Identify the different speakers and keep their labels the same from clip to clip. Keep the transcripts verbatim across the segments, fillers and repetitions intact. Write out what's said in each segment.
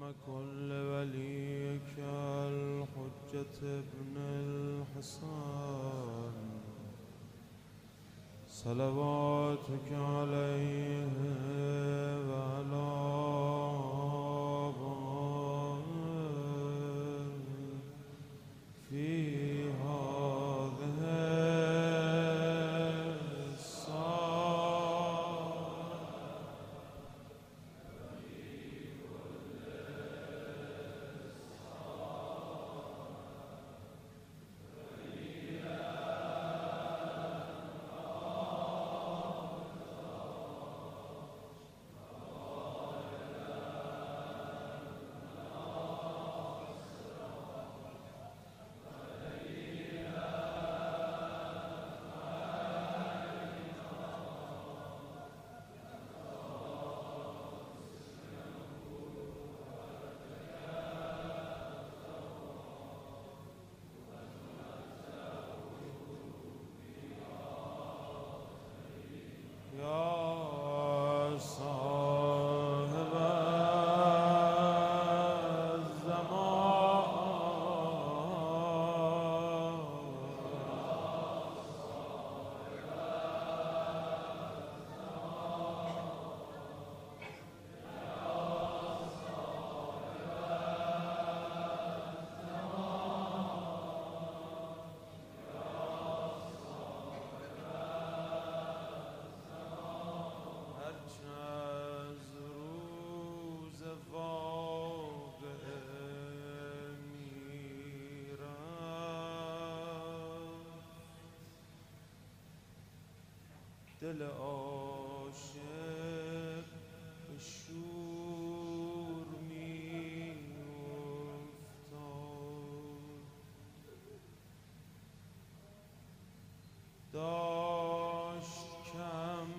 Speaker 1: كل وليك الحجة ابن الحسن صلواتك عليه وعلى آبائه في هذه يا صاحب دل عاشق به شور می افتاد، داشت کم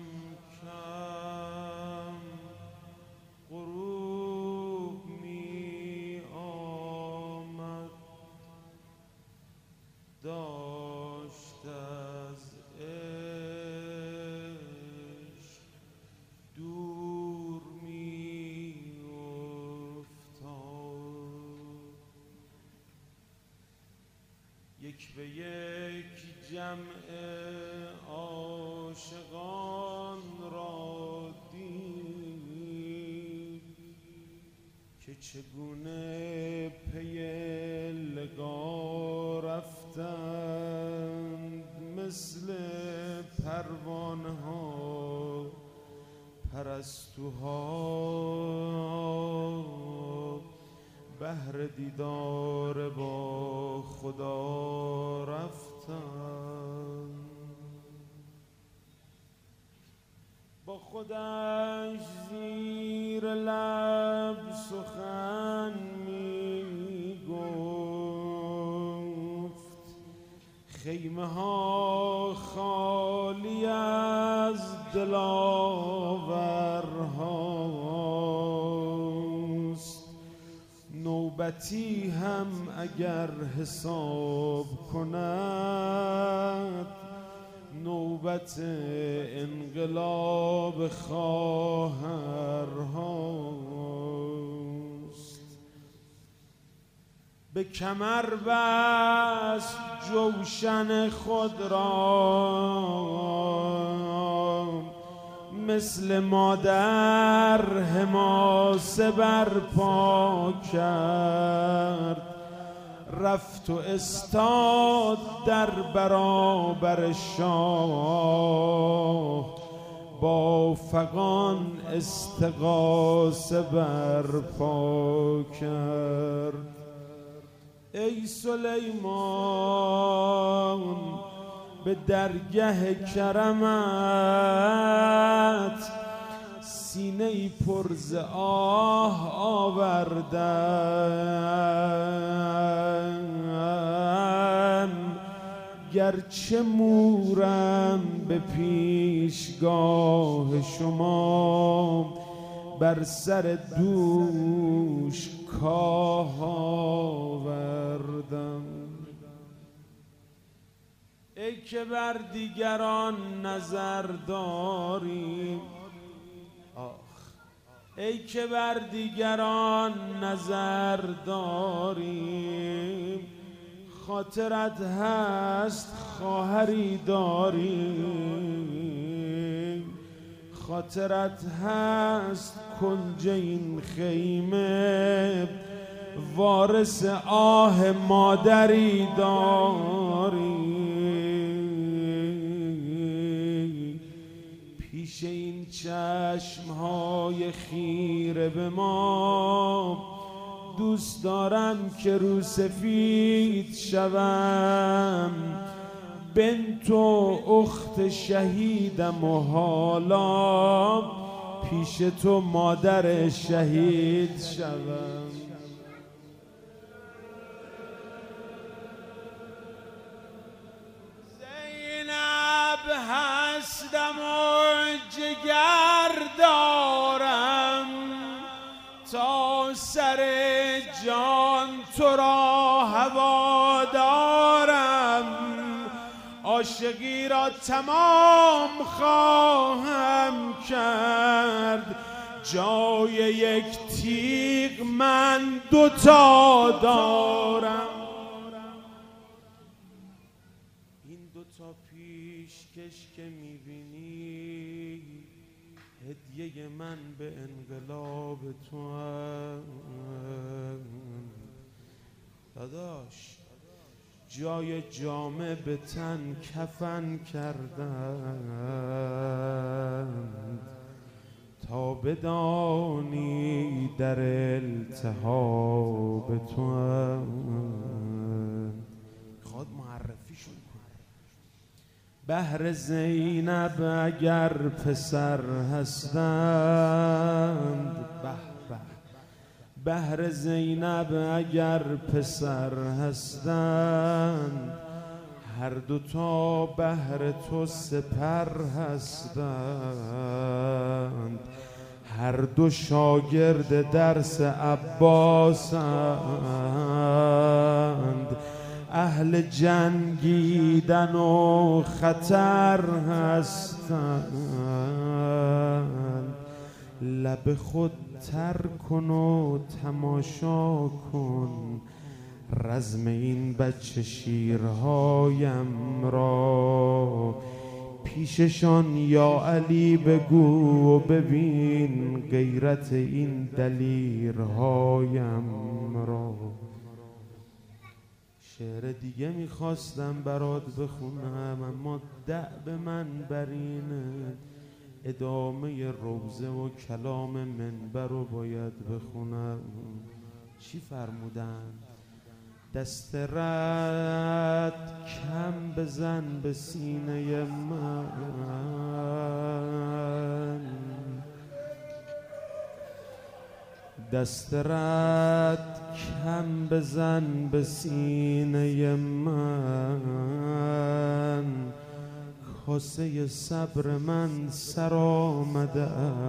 Speaker 1: کم غروب می آمد، داشت از دور می افتاد. یک به یک جمع عاشقان را دید که چگونه پی لقا رفتند، مثل پروانه ها پرستوها بهر دیدار با خدا رفتند. با خودش زیر لب سخن می گفت، خیمه ها خالی از دلاورهاست، نوبتی هم اگر حساب کند نوبت انقلاب خواهرهاست. به کمر بست جوشن خود را، مثل مادر حماسه برپا کرد، رفت و استاد در برابر شاه، با فغان استغاثه برپا کرد. ای سلیمان به درگه کرمت سینه پر ز آه آوردم، گرچه مورم به پیشگاه شما، بر سر دوش کاه آوردم. ای که بر دیگران نظر داری، آخ ای که بر دیگران نظر داریم، خاطرت هست خواهری داریم، خاطرت هست کنج این خیمه، وارث آه مادری داری. پیش این چشمهای خیره به ما، دوست دارم که رو سفید شوم، بنت و اخت شهیدم و حالا پیش تو مادر شهید شوم. زینب هستم و جگر دارم، تا سر جان تو را هوا دارم، عاشقی را تمام خواهم کرد، جای یک تیغ من دوتا دارم. این دوتا پیشکش که میبینی، هدیه من به انقلاب تو هم. داداش جای جامه به تن کفن کردند، تا بدانی در التهاب تو هم. خود معرفیشون کنه. بهر زینب اگر پسر هستند، به به بهر زینب اگر پسر هستند، هر دوتا بهر تو سپر هستند، هر دو شاگرد درس عباسند، اهل جنگیدن و خطر هستند. لب خود تر کن و تماشا کن رزم این بچه شیرهایم را، پیششان یا علی بگو و ببین غیرت این دلیرهایم را. شعر دیگه میخواستم برات بخونم، اما دأب من برینه، ادامه روزه و کلام منبر رو باید بخونم. چی فرمودن؟ دست رد کم بزن به سینه من، دست رد کم بزن به سینه من، کاسه صبر من سر آمده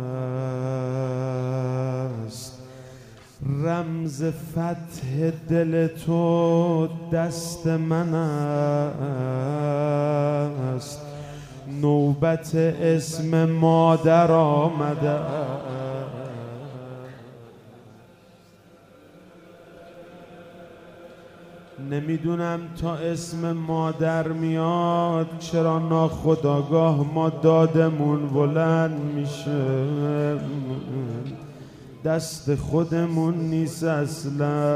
Speaker 1: است، رمز فتح دل تو دست من است، نوبت اسم مادر آمده است. نمیدونم تا اسم مادر میاد چرا ناخودآگاه ما دادمون بلند میشه، دست خودمون نیست اصلا.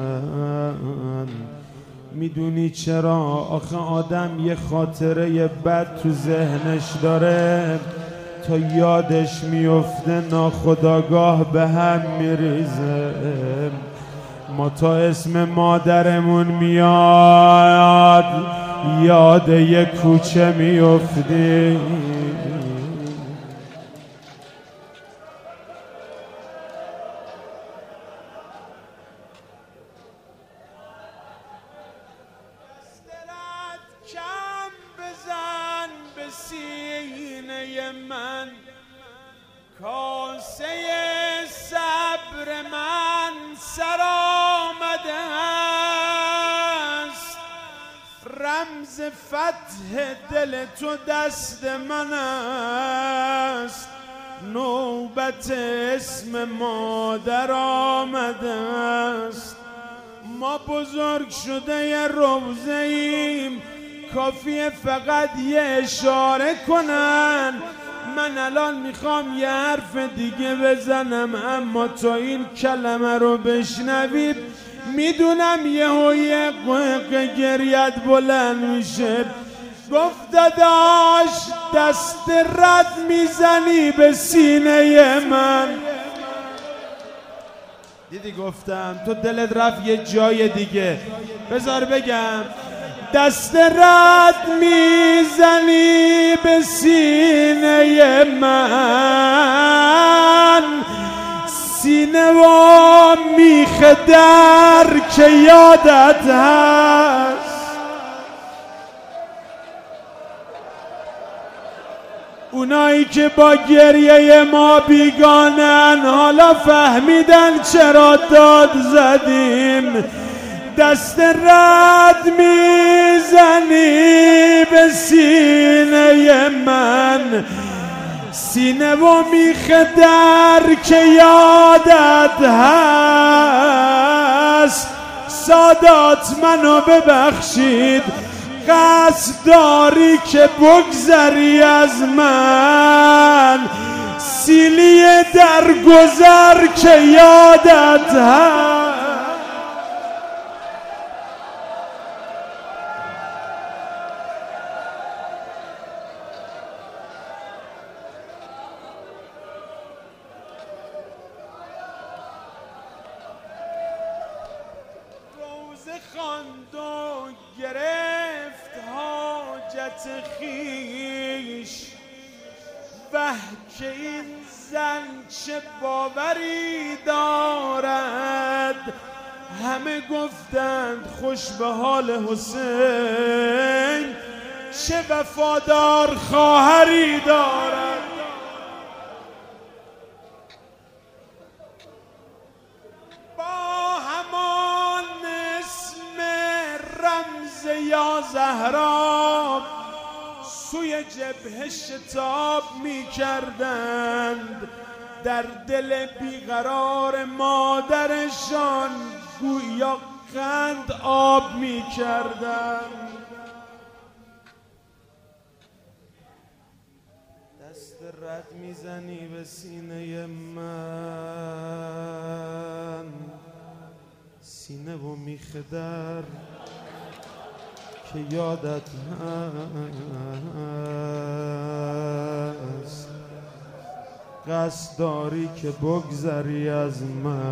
Speaker 1: میدونی چرا؟ آخه آدم یه خاطره بد تو ذهنش داره، تا یادش میفته ناخودآگاه به هم میریزه. ما تا اسم مادرمون میاد یاد یه کوچه میفتیم. کم بزن به سینه من، کاسه صبر من سر آمده است، رمز فتح دل تو دست من است، نوبت اسم مادر آمده است. ما بزرگ شده یه روزه ایم، کافیه فقط یه اشاره کنن. من الان میخوام یه حرف دیگه بزنم، اما تا این کلمه رو بشنوید میدونم یه هویه قوق گریت بلند میشه. گفت داداش دست رد میزنی به سینه من. دیدی گفتم تو دلت رفت یه جای دیگه، بذار بگم. دست رد میزنی به سینه من، سینه و میخ در که یادت هست. اونایی که با گریه ما بیگانن حالا فهمیدن چرا داد زدیم. دست رد میزنی به سینه من، سینه و میخ در که یادت هست. سادات منو ببخشید، قصد داری که بگذری از من، سیلی در گذر که یادت هست. خواند و گرفت حاجت خیش، وه که این زن چه باوری دارد. همه گفتند خوش به حال حسین، چه وفادار خواهری دارد. یا زهرا سوی جبهه شتاب می کردند، در دل بیقرار مادرشان گویا قند آب می کردند. دست رد میزنی به سینه من، سینه و میخ در که یادت هست. قصد داری که بگذری از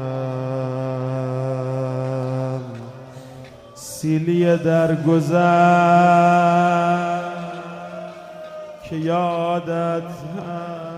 Speaker 1: من، سیلی در گذر که یادت هست.